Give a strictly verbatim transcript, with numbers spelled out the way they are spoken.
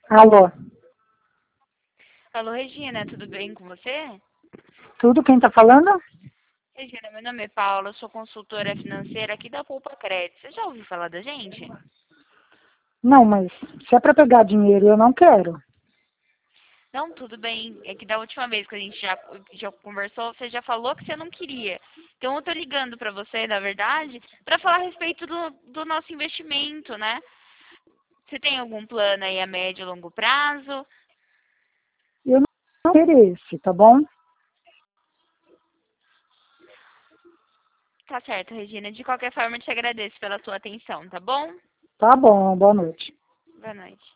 Alô, Alô, Regina, tudo bem com você? tudo quem tá falando? Regina, meu nome é Paula, eu sou consultora financeira aqui da Poupa Crédito. Você já ouviu falar da gente? Não, mas se é pra pegar dinheiro, eu não quero. Não, tudo bem. É que da última vez que a gente já, já conversou, você já falou que você não queria. Então eu tô ligando pra você, na verdade, pra falar a respeito do, do nosso investimento, né? Você tem algum plano aí a médio e longo prazo? Eu não quero interesse, tá bom? Tá certo, Regina. De qualquer forma, eu te agradeço pela sua atenção, tá bom? Tá bom, boa noite. Boa noite.